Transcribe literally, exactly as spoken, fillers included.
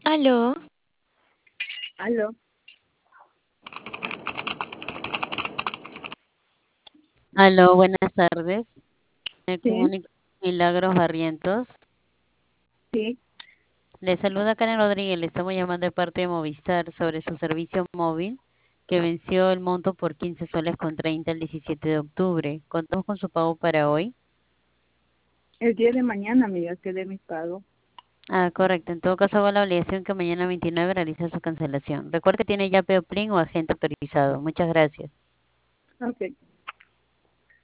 Aló, Aló, Aló, buenas tardes. Me sí, comunico con Milagros Barrientos. sí. Le saluda Karen Rodríguez. Le estamos llamando de parte de Movistar sobre su servicio móvil que venció el monto por quince soles con treinta el diecisiete de octubre. Contamos con su pago para hoy. El día de mañana, amiga, que de mi pago. Ah, correcto. En todo caso, hago la obligación que mañana veintinueve realice su cancelación. Recuerde que tiene ya Peoplin o agente autorizado. Muchas gracias. Ok.